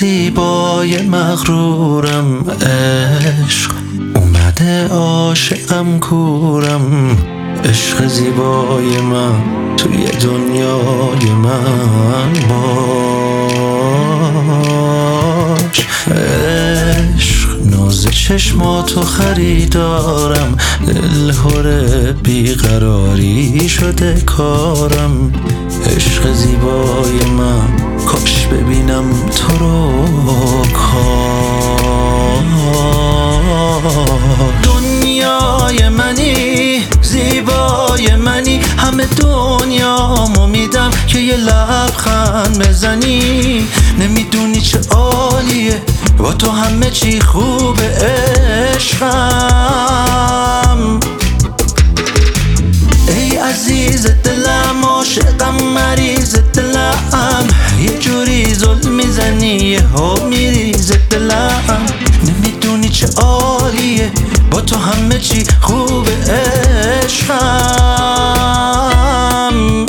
زیبای مغرورم، عشق اومده عاشقم کورم. عشق زیبای من توی دنیای من باش. عشق ناز چشماتو خریدارم، دلهوره بیقراری شده کارم. عشق زیبای من کاش ببینم تو رو کار. دنیای منی، زیبای منی، همه دنیامو میدم که یه لبخند بزنی. نمیدونی چه عالیه با تو همه چی خوبه عشقم. ای عزیز دلم، عاشقم، مریض دلم، یه جوری ظلم میزنی یهو میریز دلم. نمیدونی چه عالیه با تو همه چی خوبه عشقم.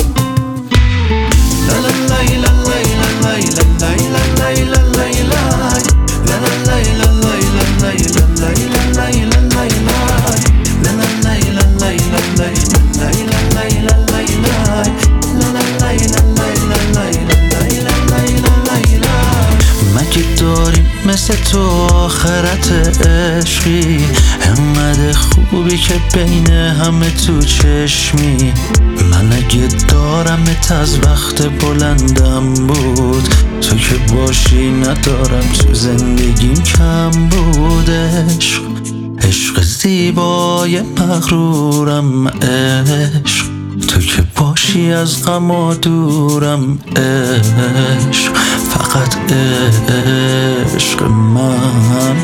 داریم مثل تو آخرت عشقی، همه خوبی که بین همه تو چشمی. من اگه دارمت از وقت بلندم بود، تو که باشی ندارم تو زندگیم کم بود. عشق زیبای مغرورم، عشق تو که باشی از غم دورم. عشق فقط عشق من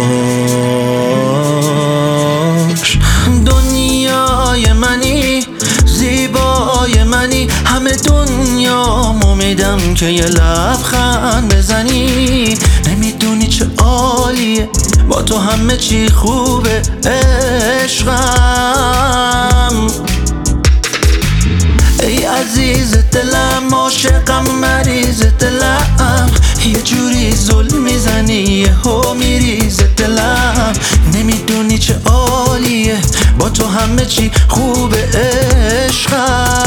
باش. دنیای منی، زیبای منی، همه دنیامو میدم که یه لبخند بزنی. نمیدونی چه عالیه با تو همه چی خوبه عشقم. ای عزیز دلم، عاشقم، مریض دلم، یه جوری ظلم میزنی یهو میریز دلم. نمیدونی چه عالیه با تو همه چی خوبه عشقم.